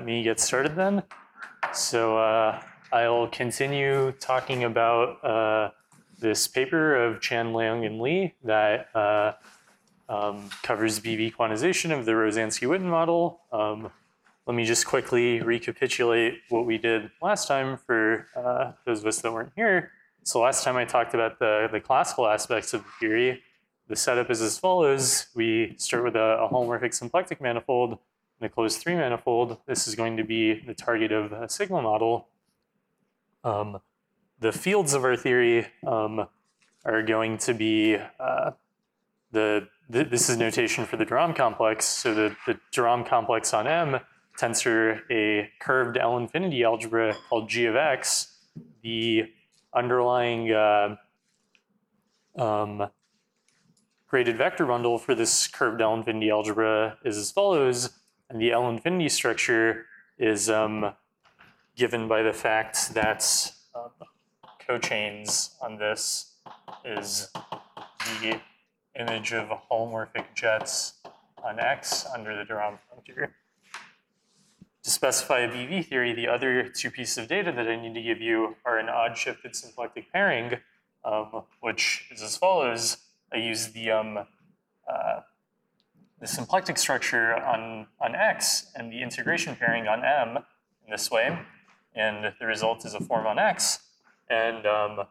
let me get started then. So I'll continue talking about this paper of Chan, Leung, and Lee that covers BV quantization of the Rosansky-Witten model. Let me just quickly recapitulate what we did last time for those of us that weren't here. So last time I talked about the classical aspects of the theory. The setup is as follows. We start with a holomorphic symplectic manifold and a closed 3 manifold. This is going to be the target of a sigma model. The fields of our theory are going to be this is notation for the de Rham complex. So the de Rham complex on M tensor a curved L-infinity algebra called G of X. The underlying graded vector bundle for this curved L-infinity algebra is as follows, and the L-infinity structure is given by the fact that cochains on this is the image of holomorphic jets on X under the de Rham frontier. To specify a BV theory, the other two pieces of data that I need to give you are an odd-shifted symplectic pairing, which is as follows. I use the symplectic structure on X and the integration pairing on M in this way, and the result is a form on X. And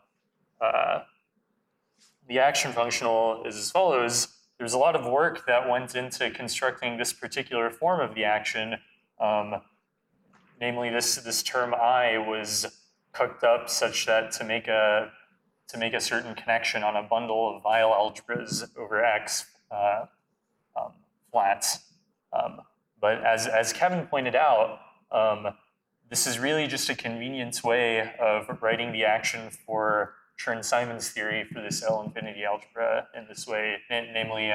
the action functional is as follows. There's a lot of work that went into constructing this particular form of the action. Namely, this term I was cooked up such that to make a certain connection on a bundle of Weyl algebras over X flats. But as Kevin pointed out, this is really just a convenient way of writing the action for Chern-Simons theory for this L-infinity algebra in this way, namely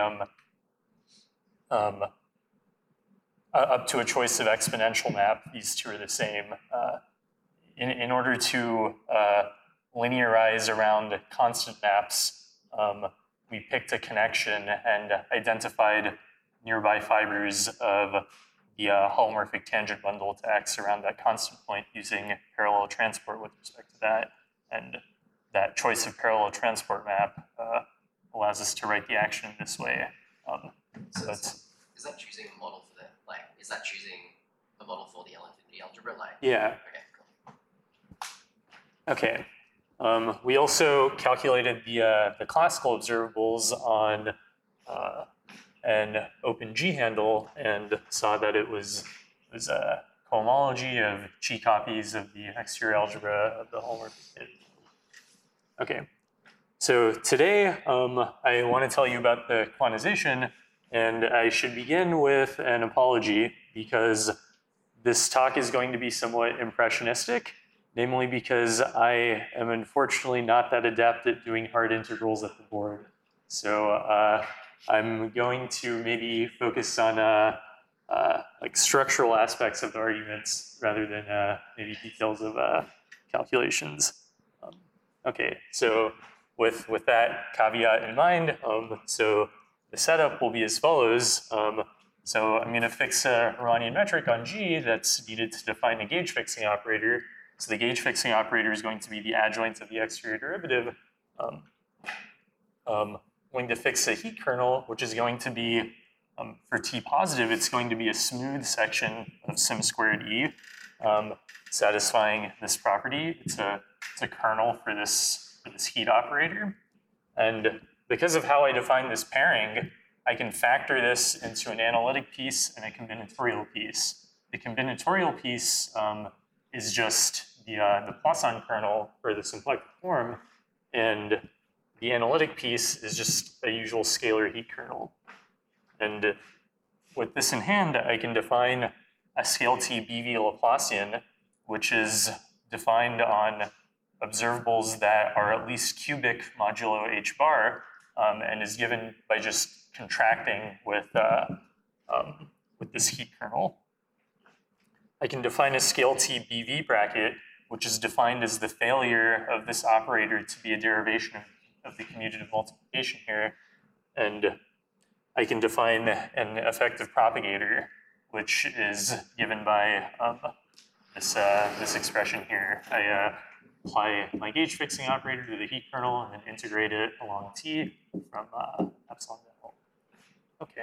up to a choice of exponential map. These two are the same. In order to linearize around constant maps, we picked a connection and identified nearby fibers of the holomorphic tangent bundle to X around that constant point using parallel transport with respect to that. And that choice of parallel transport map allows us to write the action this way. So is that choosing a model for the, is that choosing a model for the L-infinity algebra? Yeah. Okay, cool. Okay. We also calculated the classical observables on an open G handle and saw that it was a cohomology of G copies of the exterior algebra of the holomorphic tangent. Okay. So today I want to tell you about the quantization, and I should begin with an apology because this talk is going to be somewhat impressionistic, namely because I am unfortunately not that adept at doing hard integrals at the board. So I'm going to maybe focus on like structural aspects of the arguments rather than maybe details of calculations. Okay, so with that caveat in mind, so the setup will be as follows. So I'm going to fix a Riemannian metric on G that's needed to define a gauge fixing operator. So the gauge fixing operator is going to be the adjoint of the exterior derivative. I'm going to fix a heat kernel, which is going to be, for T positive, it's going to be a smooth section of sim squared E, satisfying this property. It's a kernel for this heat operator. And because of how I define this pairing, I can factor this into an analytic piece and a combinatorial piece. The combinatorial piece is just the Poisson kernel for the symplectic form, and the analytic piece is just a usual scalar heat kernel. And with this in hand, I can define a scale T BV Laplacian, which is defined on observables that are at least cubic modulo h bar, and is given by just contracting with this heat kernel. I can define a scale T BV bracket, which is defined as the failure of this operator to be a derivation of the commutative multiplication here. And I can define an effective propagator. which is given by this expression here. I apply my gauge fixing operator to the heat kernel and then integrate it along T from epsilon to L. Okay.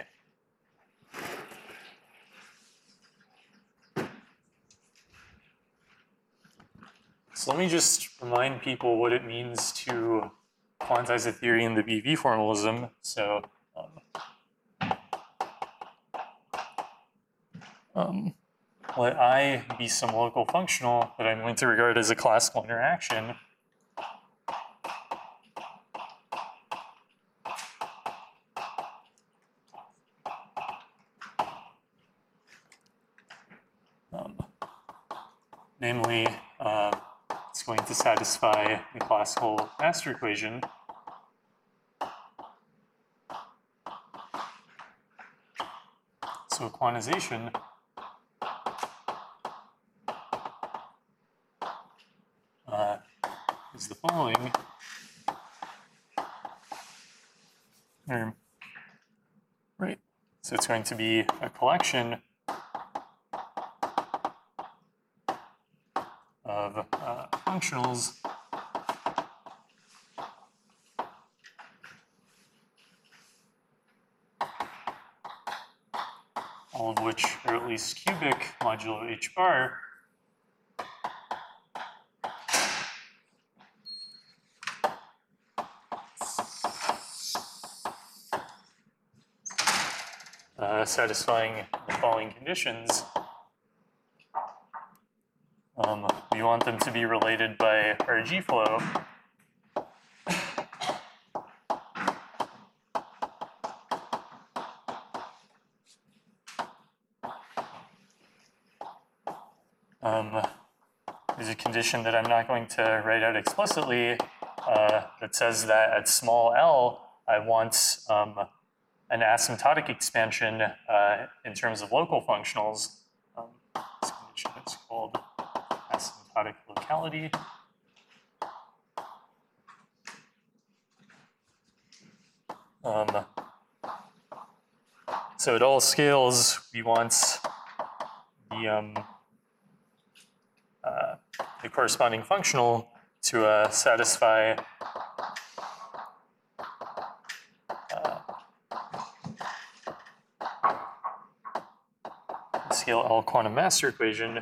So let me just remind people what it means to quantize a theory in the BV formalism. So let I be some local functional that I'm going to regard as a classical interaction. Namely, it's going to satisfy the classical master equation. So quantization is the following. Right. So it's going to be a collection of functionals all of which are at least cubic modulo h bar. Satisfying the following conditions. We want them to be related by RG flow. There's a condition that I'm not going to write out explicitly that says that at small l, I want an asymptotic expansion in terms of local functionals. This condition is called asymptotic locality. So at all scales, we want the corresponding functional to satisfy scale L quantum master equation,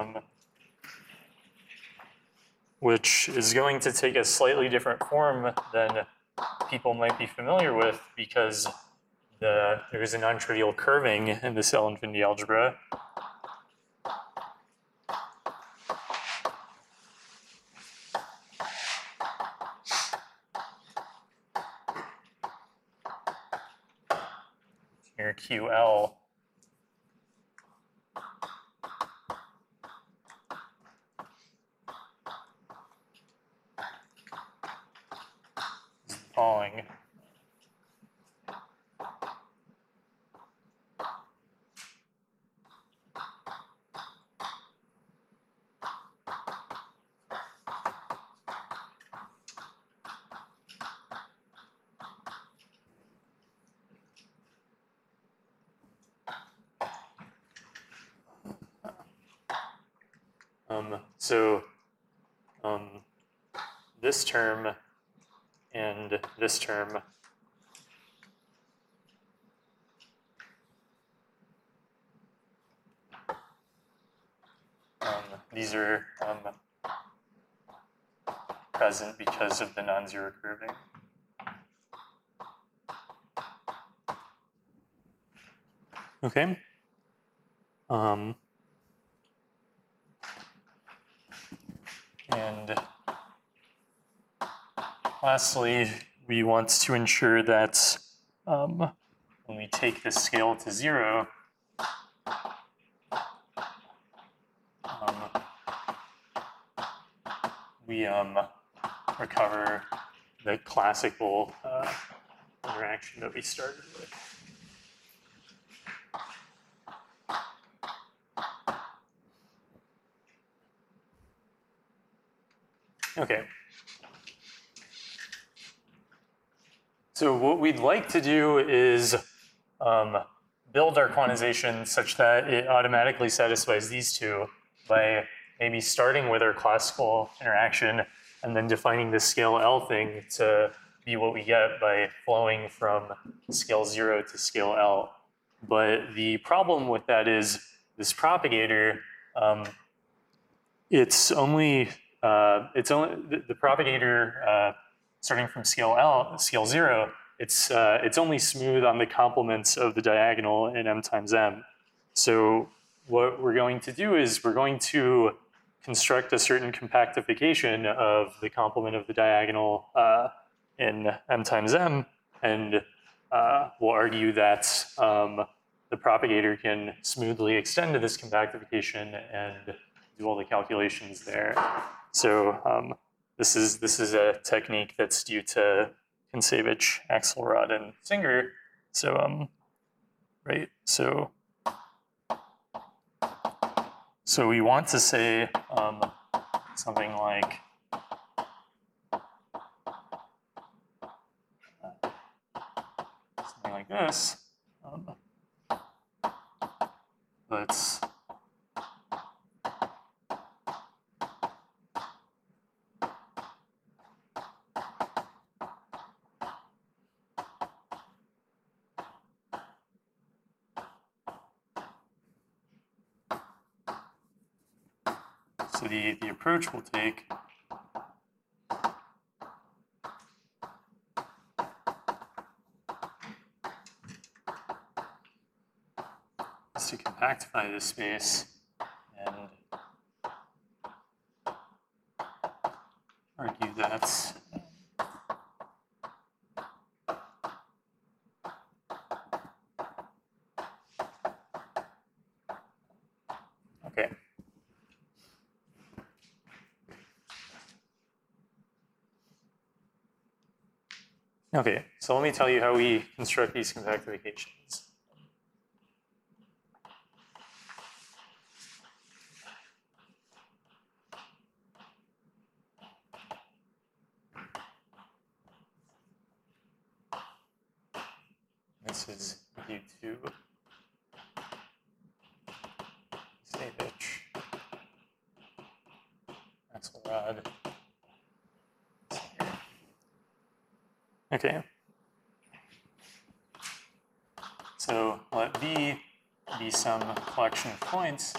which is going to take a slightly different form than people might be familiar with because there is a non-trivial curving in this L infinity algebra. Here QL is the following. This term and this term these are present because of the non-zero curving. Okay. And lastly, we want to ensure that when we take this scale to 0, we recover the classical interaction that we started with. Okay. So what we'd like to do is build our quantization such that it automatically satisfies these two by maybe starting with our classical interaction and then defining the scale L thing to be what we get by flowing from scale 0 to scale L. But the problem with that is this propagator, it's only the propagator starting from scale 0, it's only smooth on the complements of the diagonal in m times m. So what we're going to do is we're going to construct a certain compactification of the complement of the diagonal in m times m, and we'll argue that the propagator can smoothly extend to this compactification and do all the calculations there. So this is a technique that's due to Kontsevich, Axelrod, and Singer. So right, so we want to say something like this. Let's so the approach we'll take is to compactify this space and argue that okay. Okay, so let me tell you how we construct these compactifications. This is U2, Kontsevich, Axelrod. Okay. So let V be some collection of points.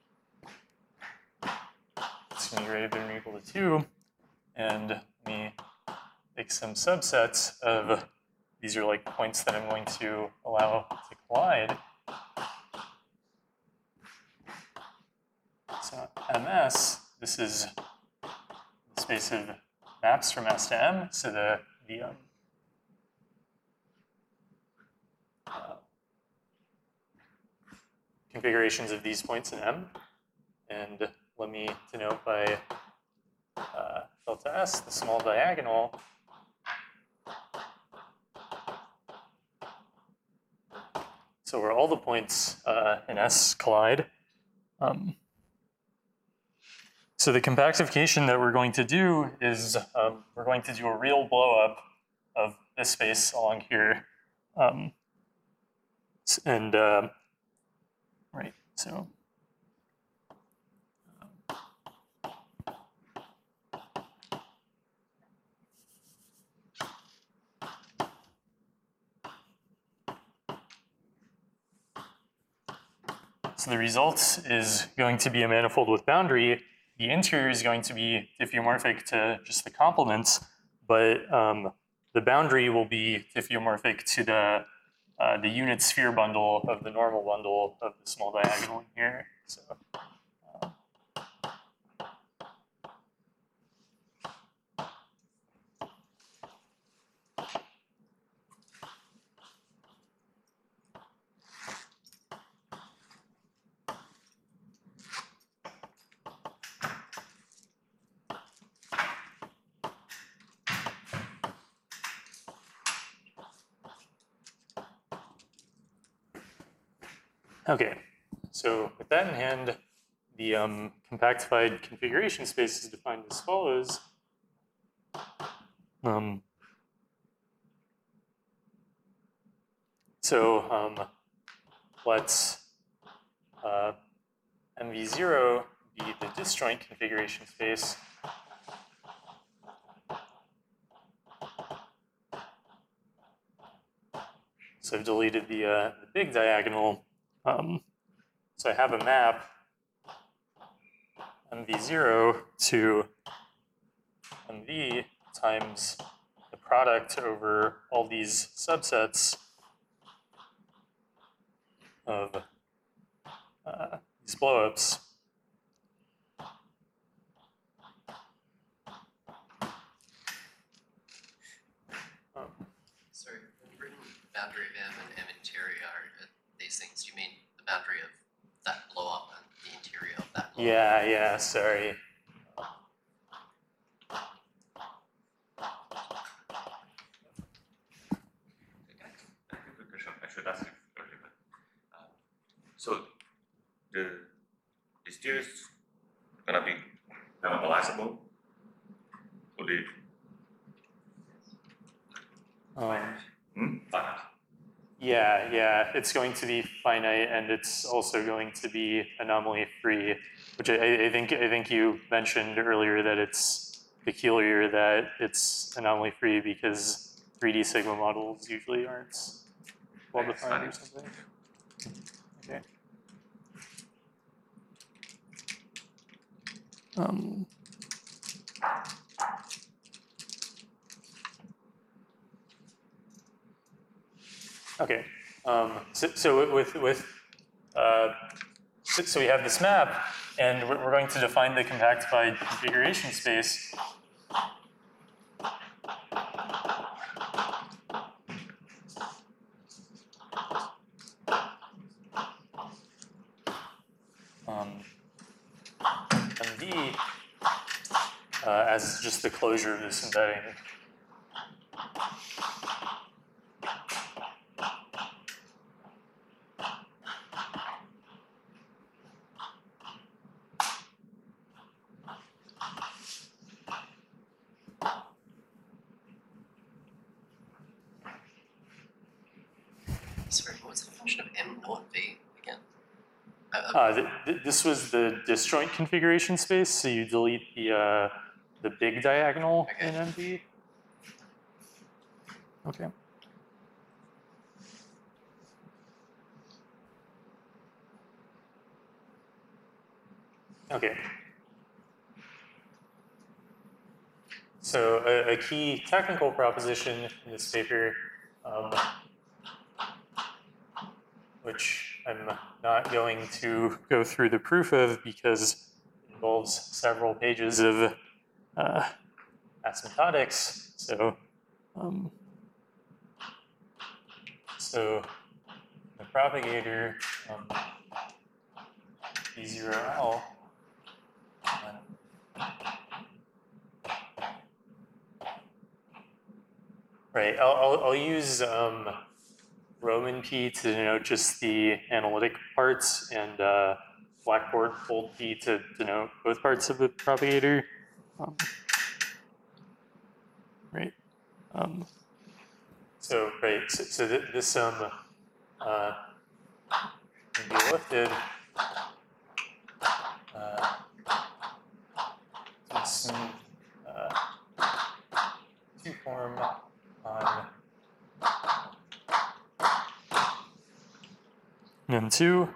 It's going to be greater than or equal to 2. And let me take some subsets of, these are like points that I'm going to allow to collide. So MS, this is the space of maps from S to M. So the configurations of these points in M. And let me denote by delta S, the small diagonal. So where all the points in S collide. So the compactification that we're going to do is we're going to do a real blow up of this space along here. Right, so. So the result is going to be a manifold with boundary. The interior is going to be diffeomorphic to just the complements, but the boundary will be diffeomorphic to the unit sphere bundle of the normal bundle of the small diagonal in here. So. Okay, so with that in hand, the compactified configuration space is defined as follows. let MV0 be the disjoint configuration space. So I've deleted the big diagonal. So I have a map MV0 to MV times the product over all these subsets of these blowups. Sorry, when you've written boundary of M and M interior, these things, you mean the boundary of that blow up and the interior of that blow up? Yeah, sorry. I should ask it earlier, but so the steer is gonna be normalizable for the Yeah, it's going to be finite, and it's also going to be anomaly free, which I think you mentioned earlier that it's peculiar that it's anomaly free because 3D Sigma models usually aren't well defined or something. Okay. Okay. So we have this map, and we're going to define the compactified configuration space. MV as just the closure of this embedding. Sorry, what's the function of M not V again? This was the disjoint configuration space, so you delete the big diagonal in MV. Okay. Okay. So a key technical proposition in this paper, which I'm not going to go through the proof of because it involves several pages of asymptotics. So the propagator B0L right. I'll use Roman P to denote just the analytic parts, and Blackboard bold P to denote both parts of the propagator. Right. So this can be lifted to smooth two-form on M2,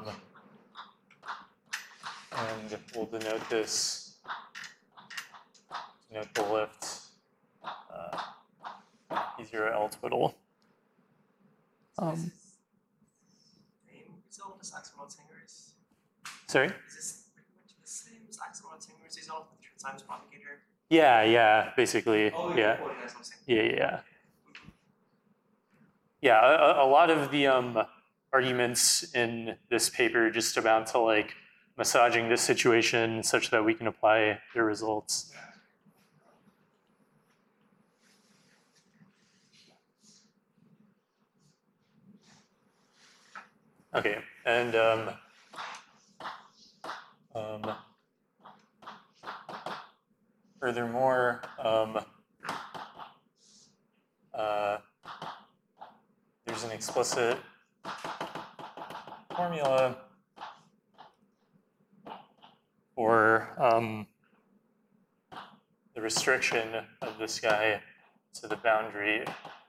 and we'll denote this, denote the lift E0L total. Result as Axel-Singer Sorry? Is this pretty much the same as Axel-Singer result with the times propagator? Yeah, basically. Oh, yeah. Yeah. Yeah, a lot of the arguments in this paper just amount to like massaging this situation such that we can apply the results. Okay, and furthermore, there's an explicit formula for the restriction of this guy to the boundary.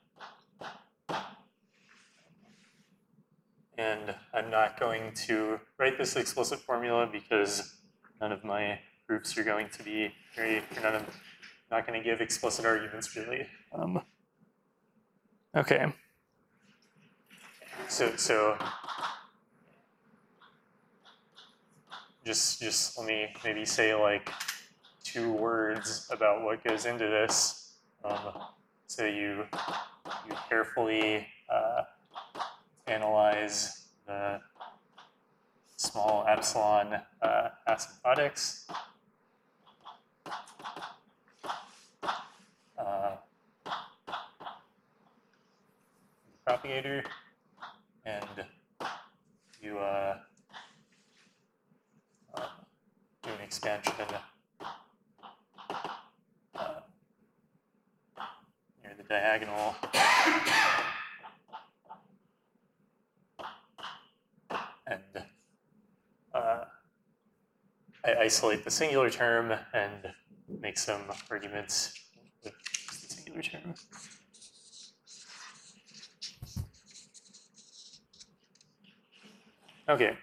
And I'm not going to write this explicit formula because none of my proofs are going to be not going to give explicit arguments really. Okay. So just let me maybe say like 2 words about what goes into this. So you carefully analyze the small epsilon asymptotics. Propagator, and you do an expansion near the diagonal. And I isolate the singular term and make some arguments with the singular term. Okay.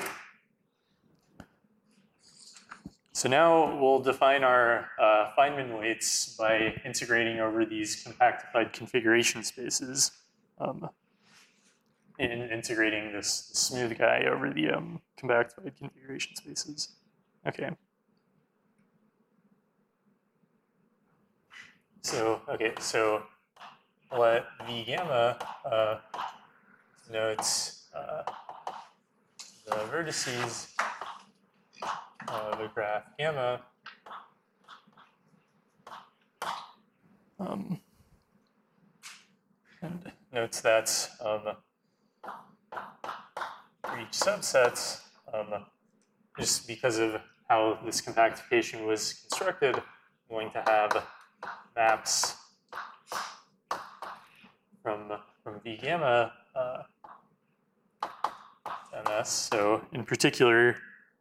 So now we'll define our Feynman weights by integrating over these compactified configuration spaces. In integrating this smooth guy over the compactified configuration spaces. Okay. So let V gamma denotes the vertices of the graph gamma and notes that for each subset, just because of how this compactification was constructed, I'm going to have maps from V gamma to MS. So in particular,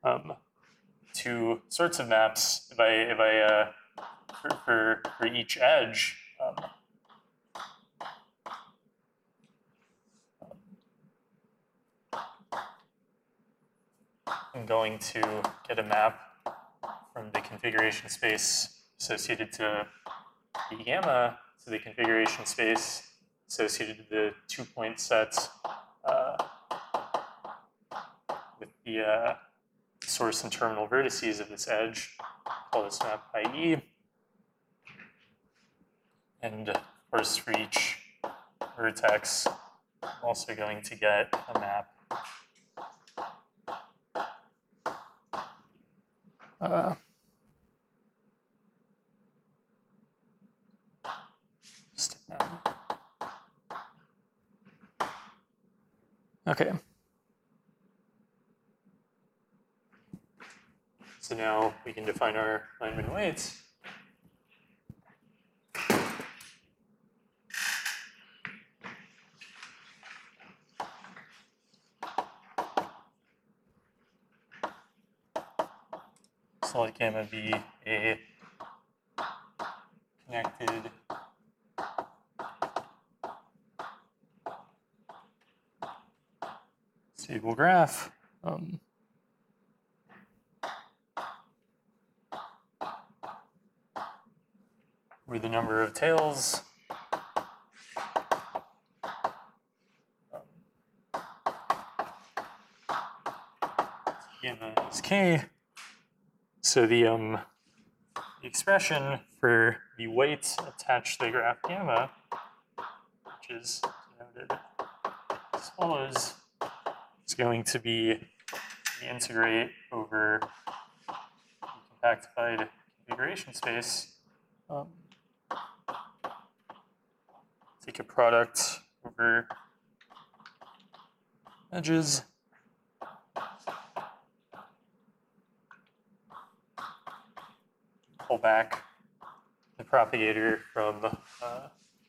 2 sorts of maps. If I for each edge, I'm going to get a map from the configuration space associated to V gamma to the configuration space associated to the 2-point set with the source and terminal vertices of this edge. Call this map IE. And of course, for each vertex, I'm also going to get a map okay. So now we can define our Feynman weights. So let gamma be a connected stable graph. Where the number of tails gamma is k. So the expression for the weight attached to the graph gamma, which is denoted as follows, is going to be the integrate over the compactified configuration space. Take a product over edges. Pull back the propagator from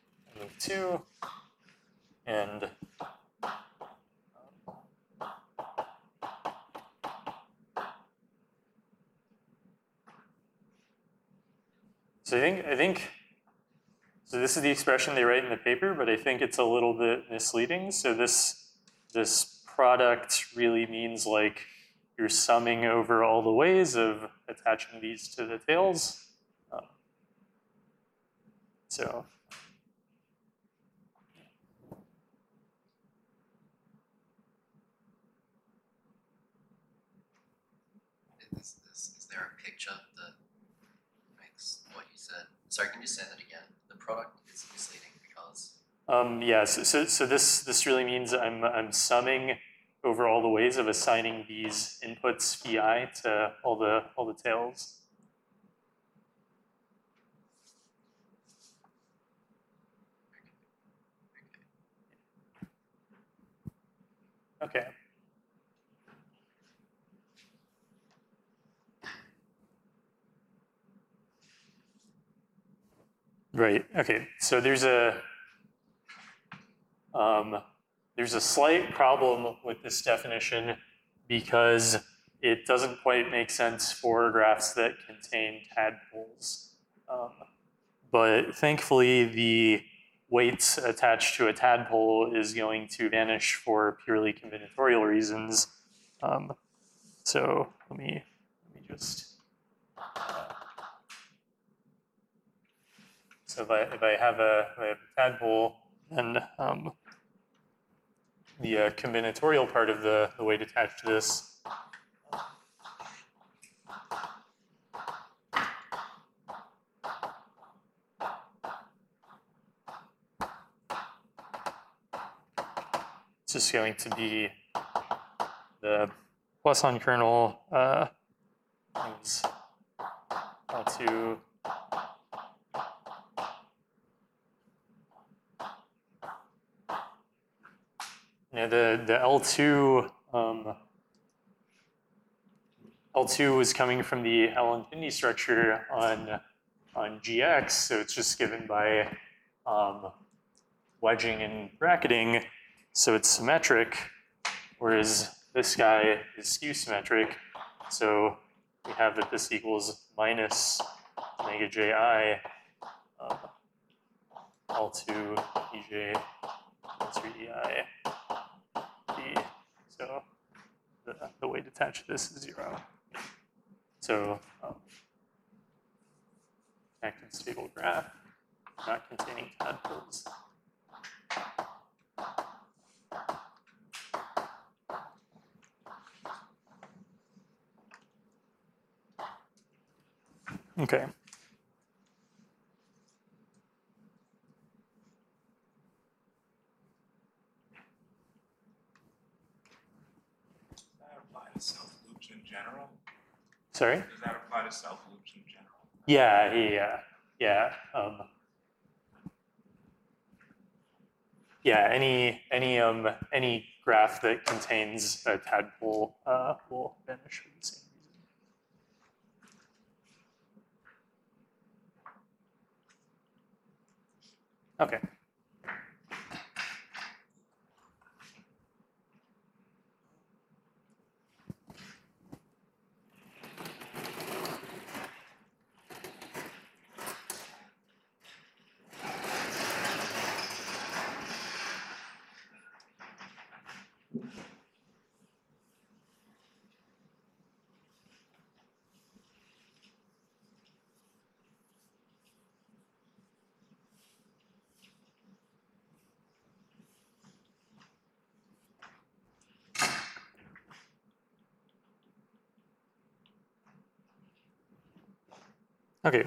move 2 and So I think so this is the expression they write in the paper, but I think it's a little bit misleading. So this product really means like you're summing over all the ways of attaching these to the tails. So is there a picture that makes what you said? Sorry, can you say that again? The product is misleading because yeah, so this really means I'm summing over all the ways of assigning these inputs phi to all the tails. Okay. Right. Okay. So there's a slight problem with this definition because it doesn't quite make sense for graphs that contain tadpoles. But thankfully, the weights attached to a tadpole is going to vanish for purely combinatorial reasons. So let me just. So if I have a tadpole, then the combinatorial part of the weight attached to this it's just going to be the Poisson kernel is L2 the L2 L2 was coming from the L infinity structure on GX, so it's just given by wedging and bracketing, so it's symmetric, whereas this guy is skew symmetric, so we have that this equals minus omega ji L2 ej L3 ei. So the weight attached to this is 0. So connected stable graph not containing tadpoles. Okay. Does that apply to self-loops in general? Sorry? Does that apply to self-loops in general? Yeah. Any graph that contains a tadpole will vanish for the same reason. Okay. Okay.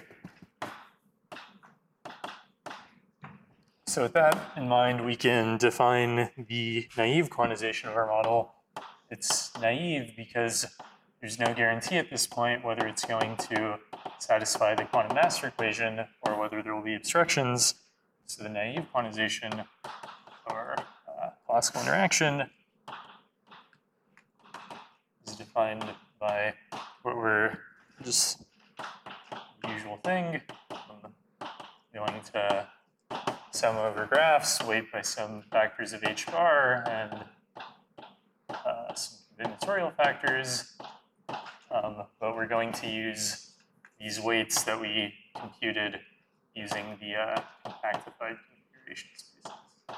So with that in mind, we can define the naive quantization of our model. It's naive because there's no guarantee at this point whether it's going to satisfy the quantum master equation or whether there will be obstructions. So the naive quantization or classical interaction is defined by what we're just the usual thing, going to sum over graphs, weight by some factors of h bar, and some combinatorial factors. But we're going to use these weights that we computed using the compactified configuration spaces.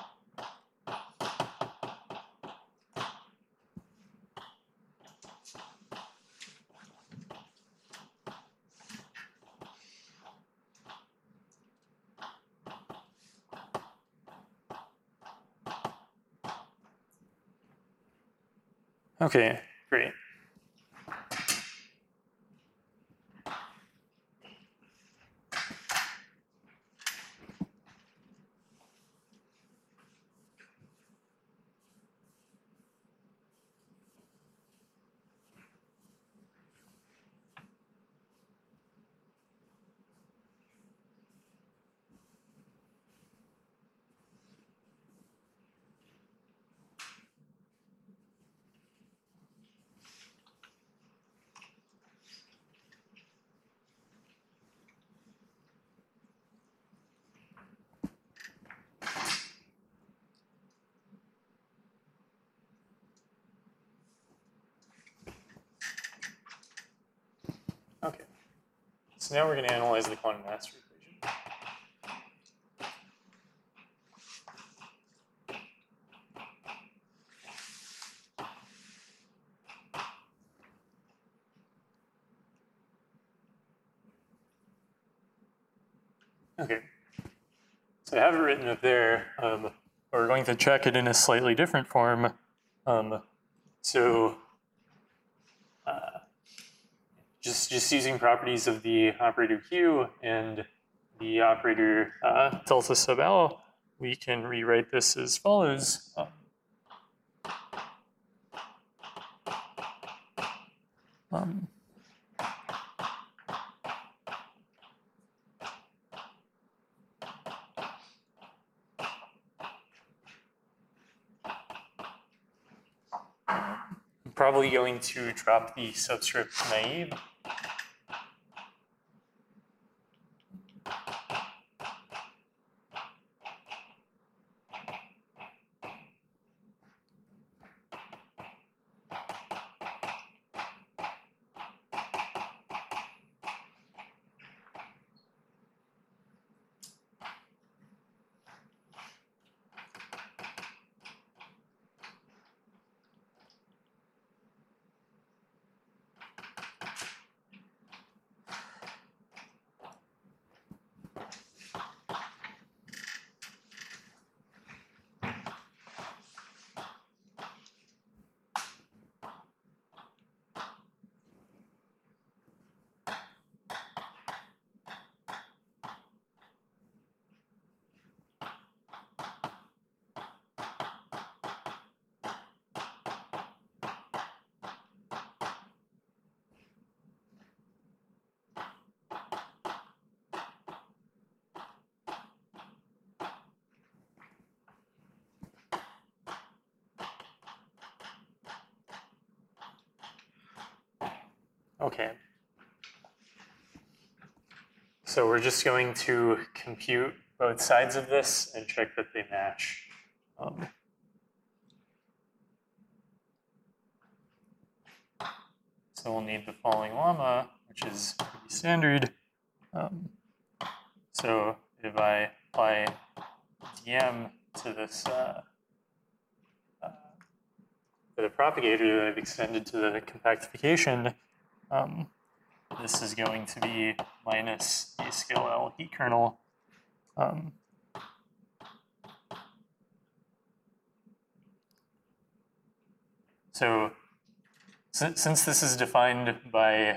Okay, great. Okay, so now we're going to analyze the quantum master equation. Okay, so I have it written up there. We're going to check it in a slightly different form. So just using properties of the operator Q and the operator delta sub L, we can rewrite this as follows. I'm probably going to drop the subscript naive. Okay. So we're just going to compute both sides of this and check that they match. So we'll need the following lemma, which is pretty standard. So if I apply dm to this, to the propagator that I've extended to the compactification, this is going to be minus a scale L heat kernel. So since this is defined by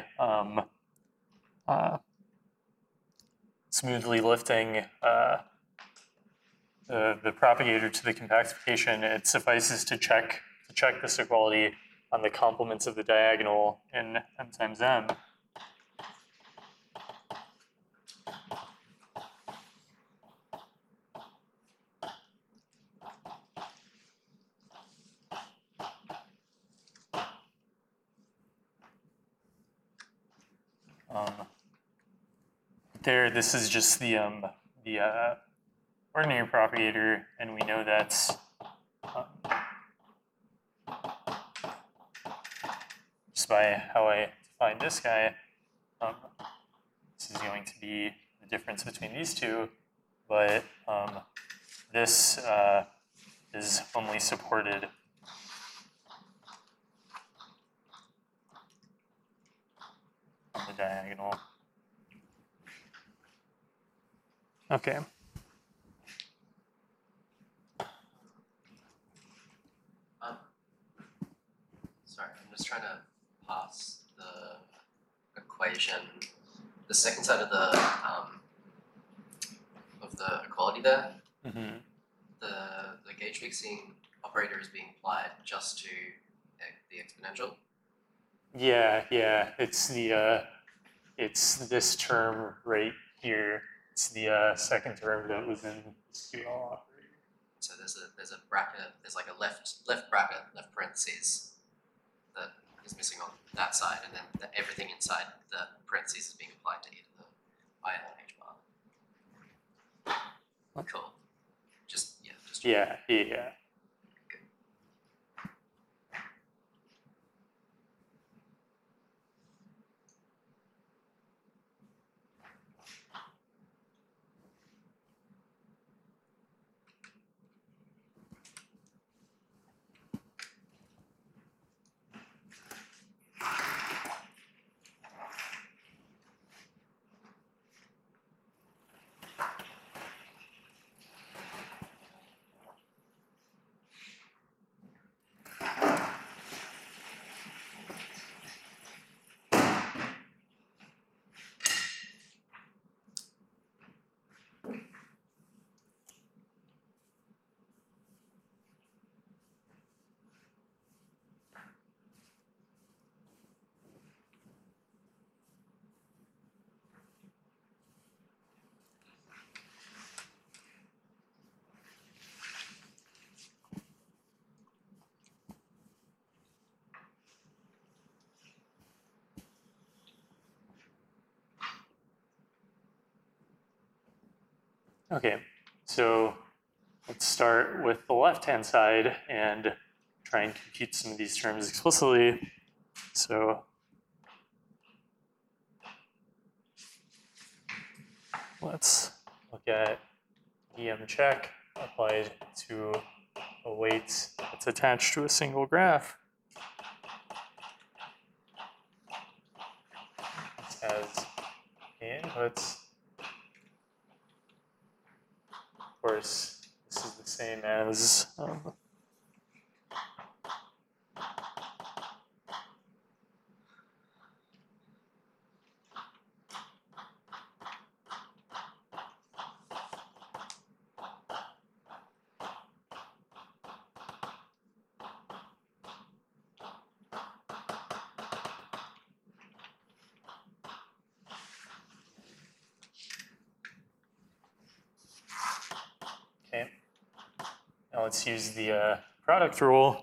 smoothly lifting the propagator to the compactification, it suffices to check this equality on the complements of the diagonal in m times m. This is just the ordinary propagator, and we know that's just by how I define this guy. This is going to be the difference between these two, but this is only supported on the diagonal. Okay. Sorry, I'm just trying to pass the equation, the second side of the equality there. Mm-hmm. The gauge mixing operator is being applied just to the exponential. Yeah, it's this term right here. It's the second term that was in the scale operator. So there's a bracket, there's like a left bracket, left parentheses that is missing on that side, and then everything inside the parentheses is being applied to either the I or H bar. Cool. Just Yeah. Okay, so let's start with the left-hand side and try and compute some of these terms explicitly. So let's look at EM check applied to a weight that's attached to a single graph. This has inputs. Of course, this is the same as okay. Now let's use the product rule.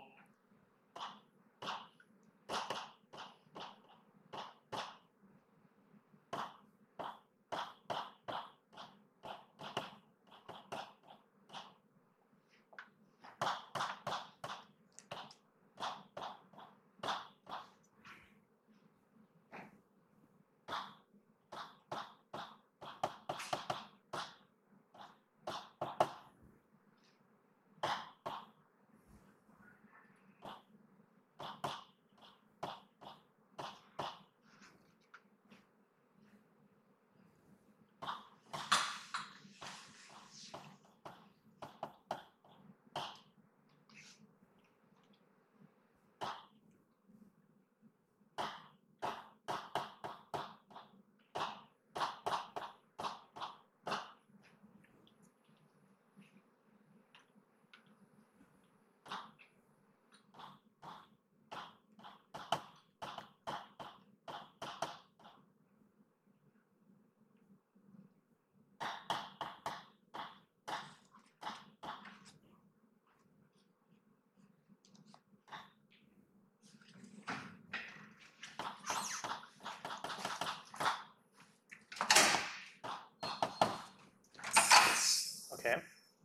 Okay.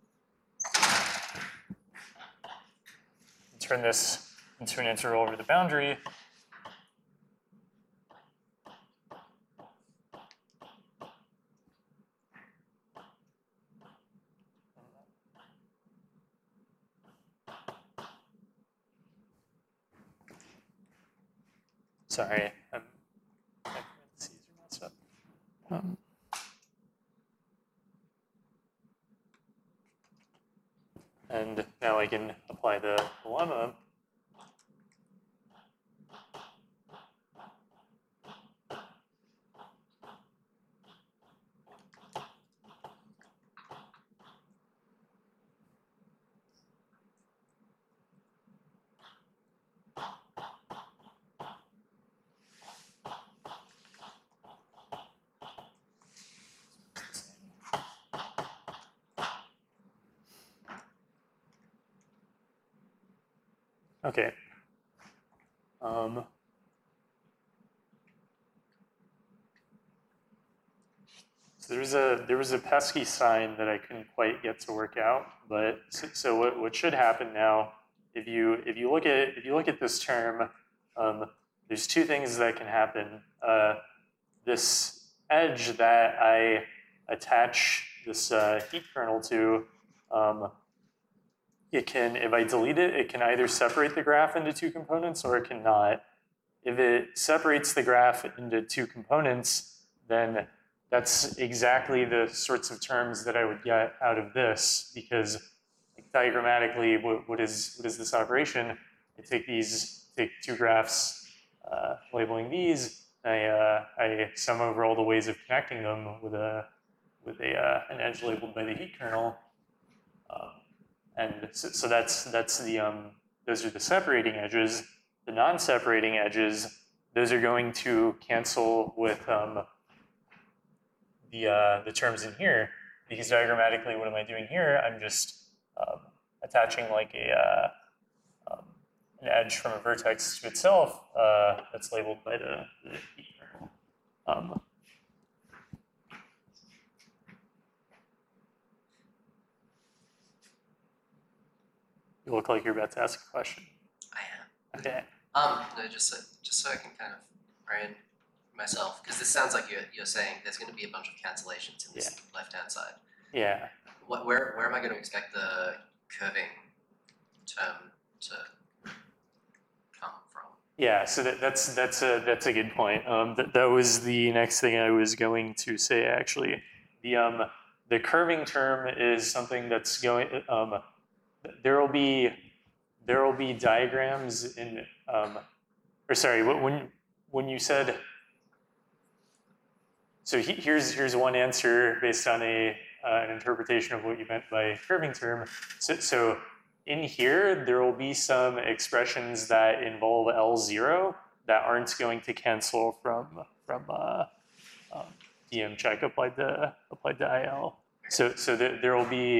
Turn this into an integral over the boundary. Sorry, my parentheses are messed up. And now I can apply the lemma. Okay. So there was a pesky sign that I couldn't quite get to work out, but so what should happen now, if you look at this term, there's two things that can happen. This edge that I attach this heat kernel to, it can, if I delete it, it can either separate the graph into two components or it cannot. If it separates the graph into two components, then that's exactly the sorts of terms that I would get out of this, because like, diagrammatically, what is this operation? I take two graphs, labeling these. I sum over all the ways of connecting them with an edge labeled by the heat kernel, and so that's the those are the separating edges. The non-separating edges, those are going to cancel with the terms in here, because diagrammatically, what am I doing here? I'm just attaching like an edge from a vertex to itself that's labeled by the heat kernel. You look like you're about to ask a question. I am. Okay. No, just so I can kind of orient myself, because this sounds like you're saying there's going to be a bunch of cancellations in this left-hand side. Yeah. Where am I going to expect the curving term to come from? Yeah. So that's a good point. That was the next thing I was going to say. Actually, the curving term is something that's going. There will be diagrams in. Or sorry, when you said. So here's one answer based on an interpretation of what you meant by curving term. So in here, there will be some expressions that involve L0 that aren't going to cancel from DM check applied to IL. So there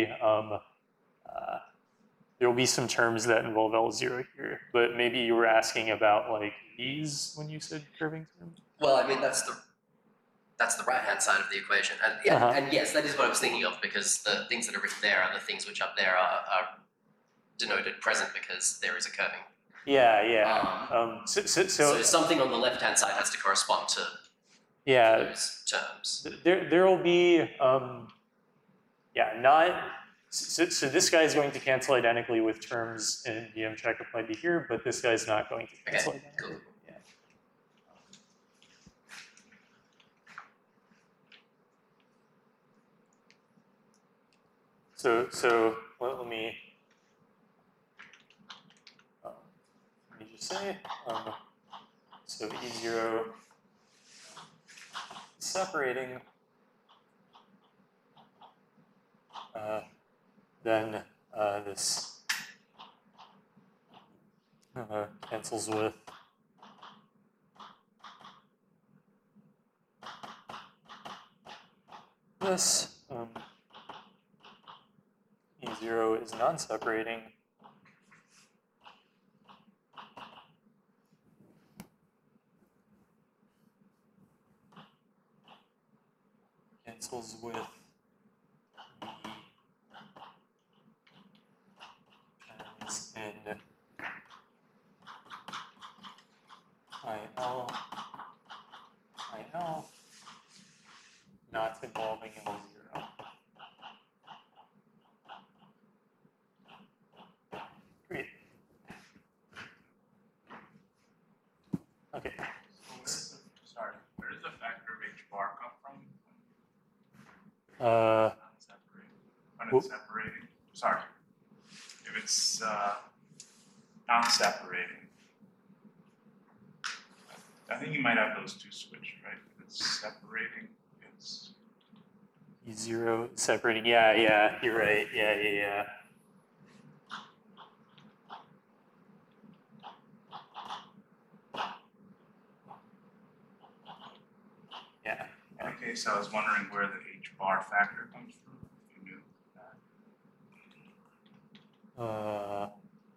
will be some terms that involve L0 here, but maybe you were asking about like these when you said curving term. Well, I mean that's the right-hand side of the equation, and and yes, that is what I was thinking of, because the things that are written there are the things which up there are denoted present because there is a curving. Yeah. So something on the left-hand side has to correspond to those terms. There will be not. So this guy is going to cancel identically with terms in DM check applied to here, but this guy's not going to cancel identically. Cool. Yeah. So let me just say, so E0 separating, then this cancels with this. E0 is non-separating. Cancels with the terms in IL, not involving L0. Great. Okay. Uh, When it's separating, sorry. If it's not separating, I think you might have those two switched, right? If it's separating, it's E0 separating. Yeah, you're right. Yeah. Yeah. okay. So I was wondering where the H bar factor comes from. If you knew that.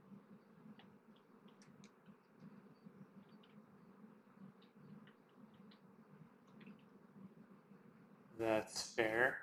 That's fair.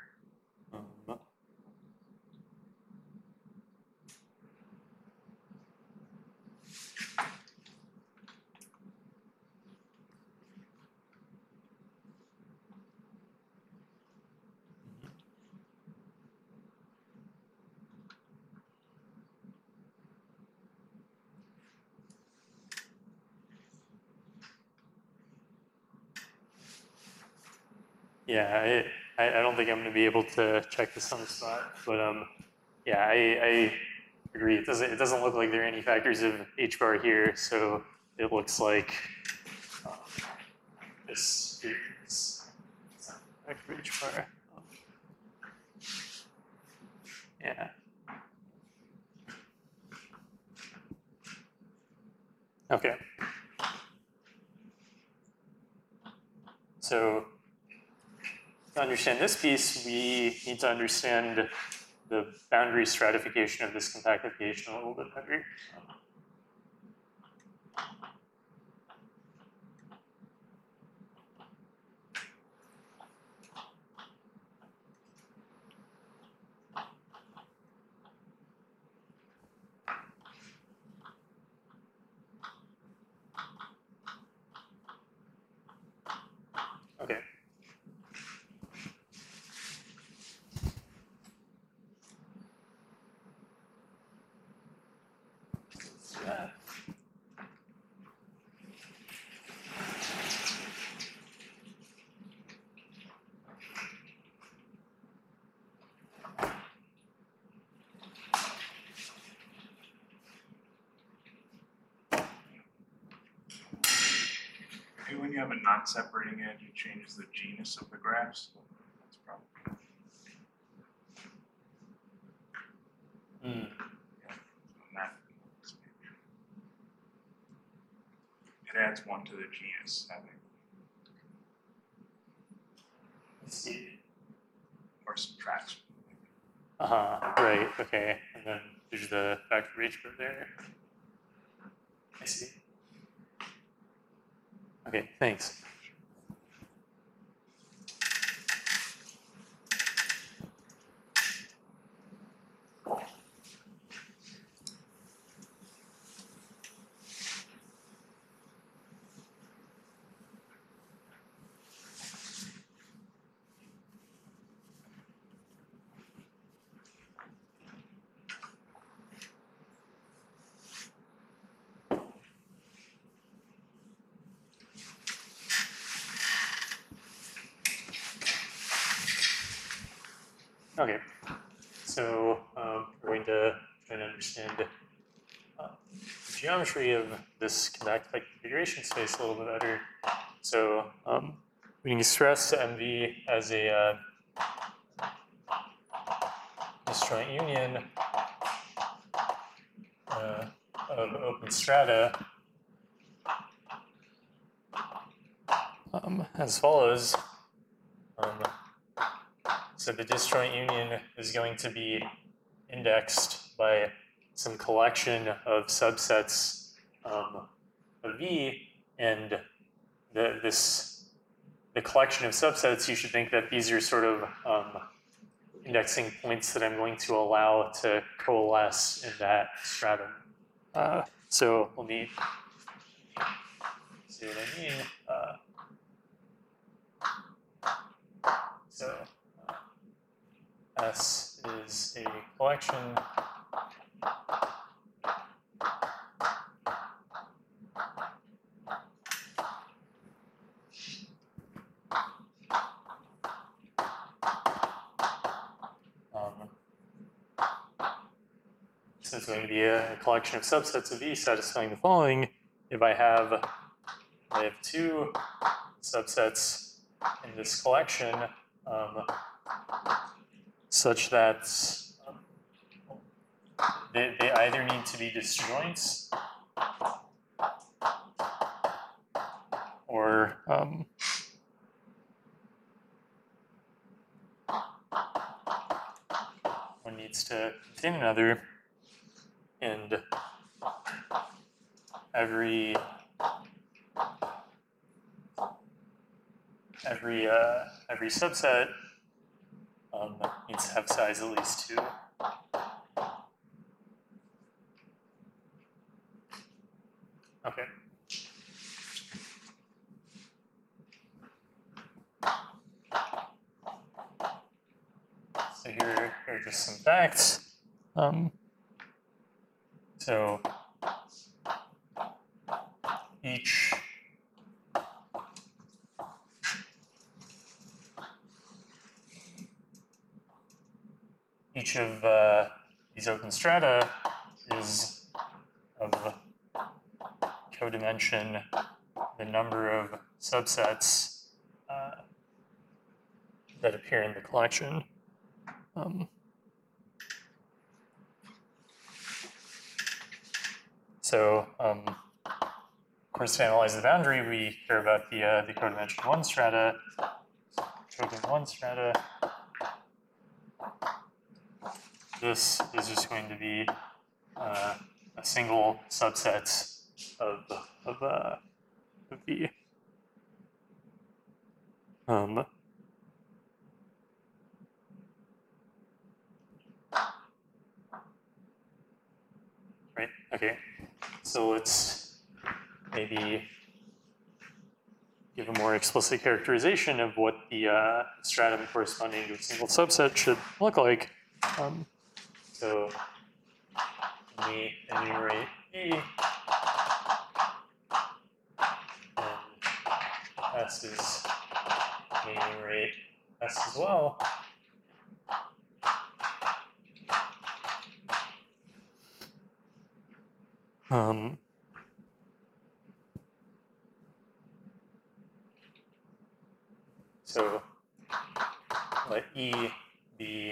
Yeah, I don't think I'm going to be able to check this on the spot, but yeah, I agree. It doesn't look like there are any factors of H bar here, so it looks like this is factor of H bar. Yeah. Okay. So to understand this piece, we need to understand the boundary stratification of this compactification a little bit better. Okay. When you have a non-separating edge, it changes the genus of the graphs. That's probably. It adds one to the genus, I think. Let's see. Or subtracts. Right, okay. And then there's the factor of H bar there. I see. Okay, thanks. Okay, so we're going to try and understand the geometry of this compactified configuration space a little bit better. So we can stress MV as a disjoint union of open strata as follows. So the disjoint union is going to be indexed by some collection of subsets of V, and the collection of subsets, you should think that these are sort of indexing points that I'm going to allow to coalesce in that stratum. So let me see what I mean. So S is a collection So it's going to be a collection of subsets of V satisfying the following. If I have two subsets in this collection such that they either need to be disjoints or one needs to contain another, and every subset needs to have size at least 2. Okay. So here are just some facts. So each of these open strata is of codimension the number of subsets that appear in the collection. Of course, to analyze the boundary, we care about the codimension 1 strata. Codim 1 strata. This is just going to be a single subset of V. Right. Okay. So let's maybe give a more explicit characterization of what the stratum corresponding to a single subset should look like. So let me enumerate E, and S is enumerate S as well. So let E be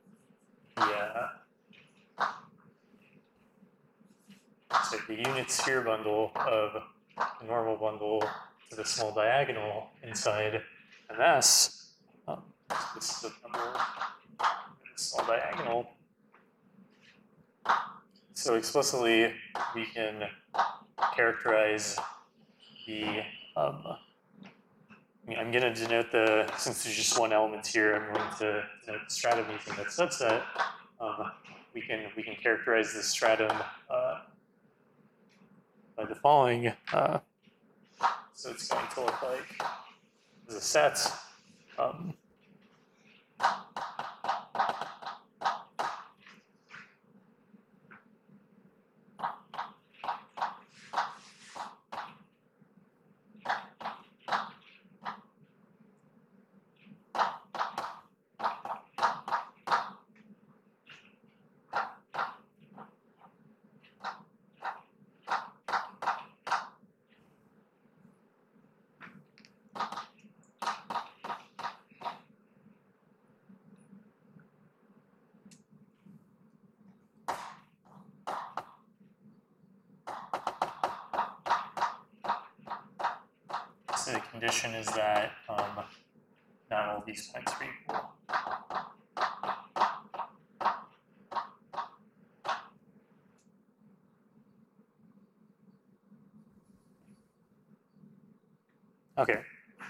the unit sphere bundle of the normal bundle to the small diagonal inside MS. This is the bundle to the small diagonal. So explicitly, we can characterize the I'm going to denote since there's just one element here, I'm going to denote the stratum using that subset. We can characterize the stratum by the following. So it's going to look like as a set. So the condition is that not all these points are equal. Okay.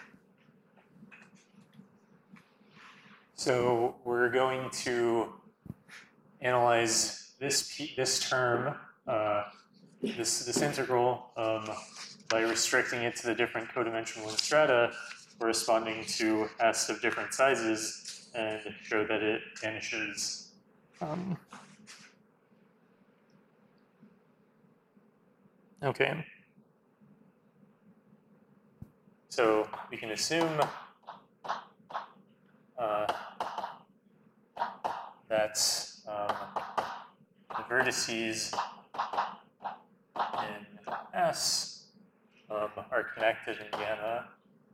So we're going to analyze this term, this integral, by restricting it to the different codimensional strata corresponding to S of different sizes, and show that it vanishes. Okay. So we can assume that the vertices in S are connected in gamma.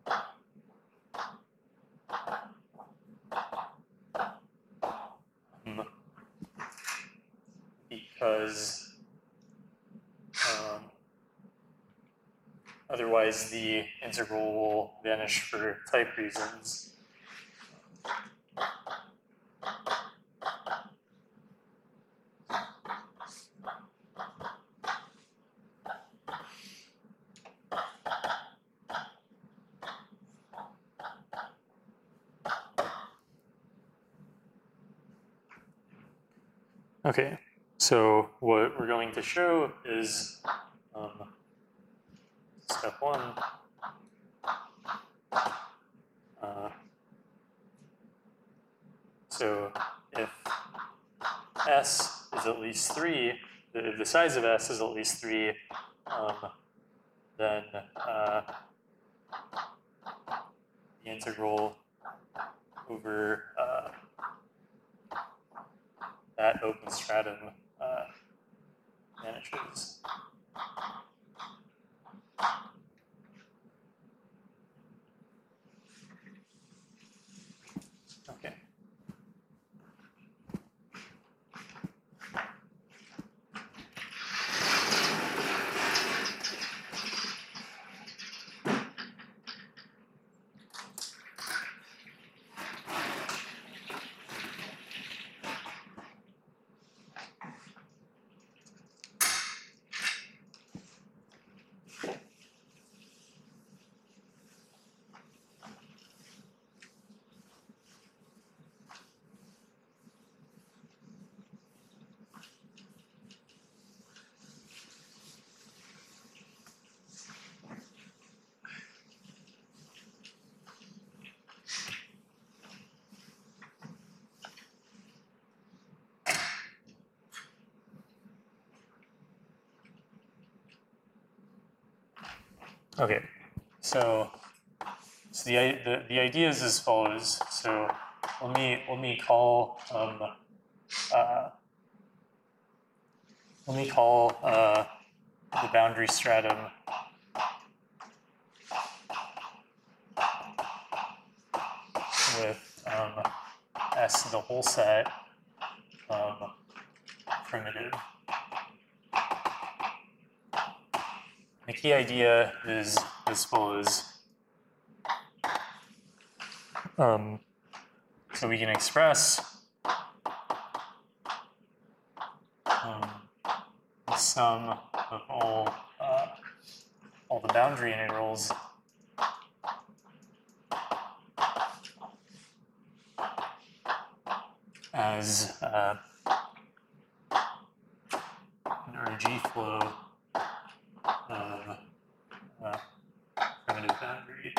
Because otherwise the integral will vanish for type reasons. Okay, so what we're going to show is step one. So if S is at least 3, if the size of S is at least 3, then the integral over that open stratum vanishes. Okay. Okay, so the idea is as follows. So let me call the boundary stratum with S the whole set primitive. The key idea is as follows. So we can express the sum of all the boundary integrals as an RG flow of primitive boundary.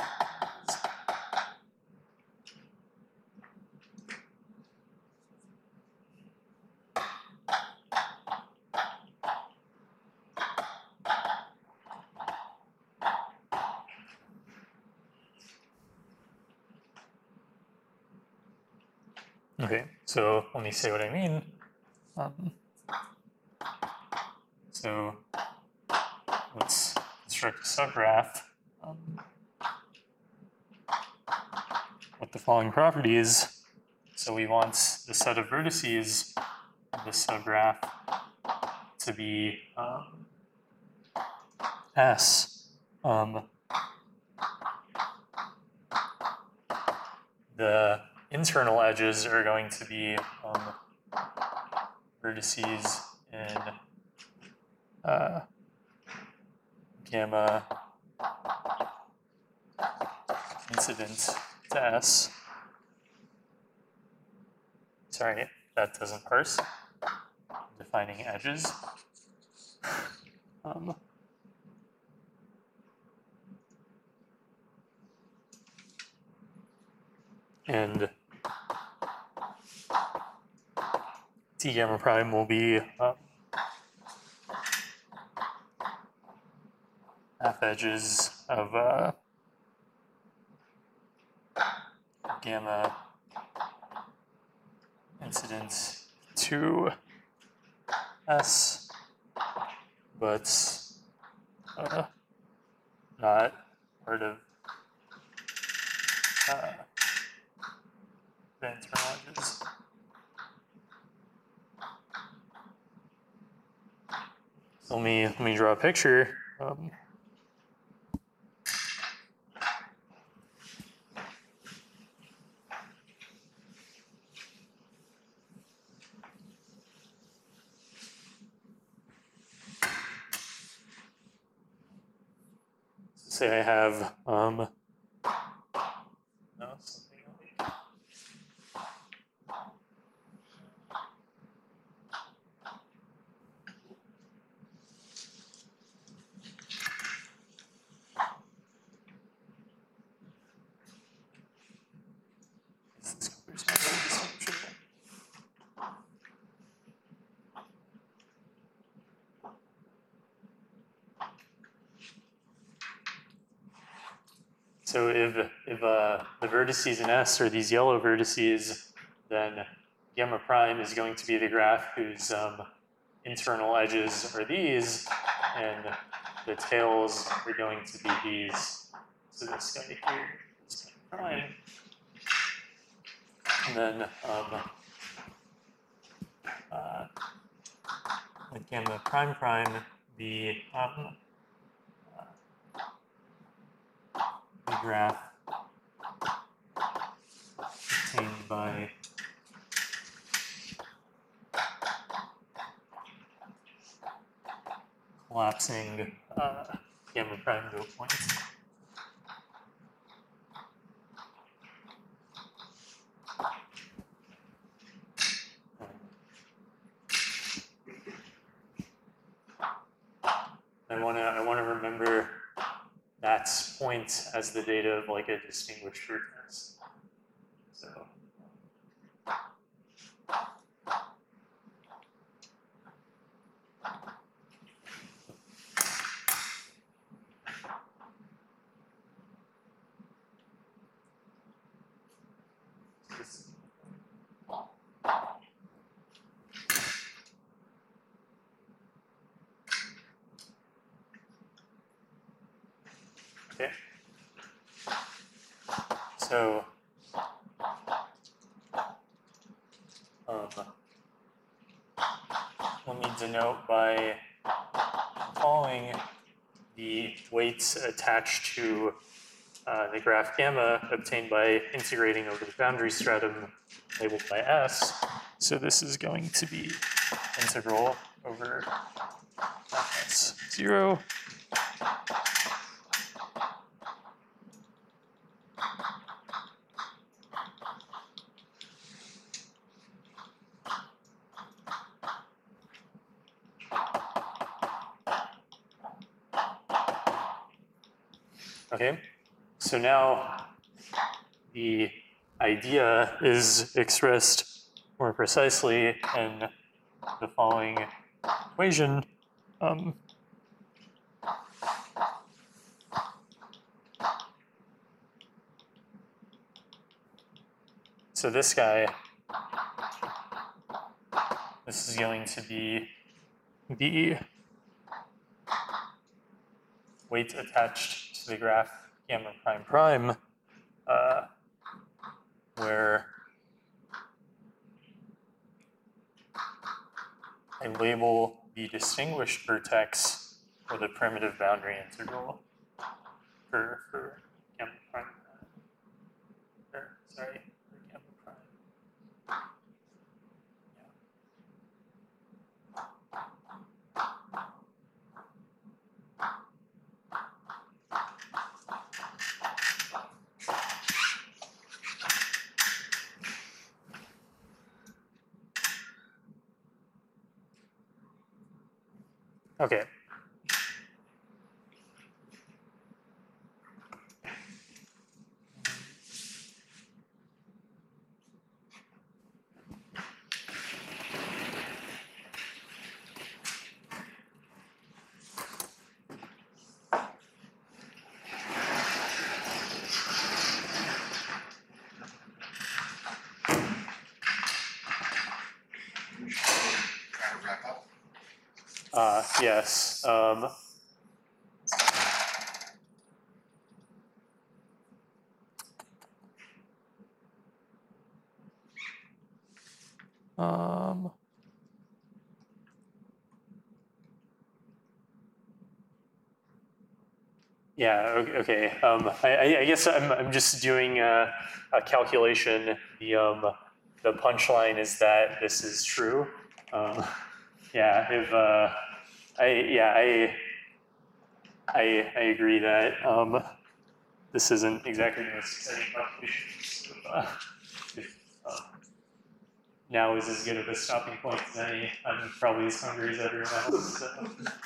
Okay, so let me say what I mean. So let's construct a subgraph with the following properties. So we want the set of vertices of this subgraph to be S. The internal edges are going to be vertices in gamma incident to S. Sorry, that doesn't parse. Defining edges. And T gamma prime will be half edges of gamma incident to S, but not part of the internal edges. So let me draw a picture. Say I have no, something like this color's not very distinguishable. So if the vertices in S are these yellow vertices, then gamma prime is going to be the graph whose internal edges are these, and the tails are going to be these. So this guy here is gamma prime. And then with gamma prime prime, the graph obtained by collapsing gamma prime to a point. I want to remember that point as the data of like a distinguished vertex. So. Okay. So we'll need to note by following the weights attached to the graph gamma obtained by integrating over the boundary stratum labeled by S. So this is going to be integral over S0 . Okay, so now the idea is expressed more precisely in the following equation. So this guy, this is going to be the weight attached to the graph gamma prime prime, where I label the distinguished vertex for the primitive boundary integral for gamma prime. Sorry, for gamma prime. Okay. Try to wrap up. Yes. Yeah. Okay. I guess I'm just doing a calculation. The punchline is that this is true. Yeah. If I agree that this isn't exactly the most exciting calculation. If now is as good of a stopping point as any, I'm probably as hungry as everyone else. So.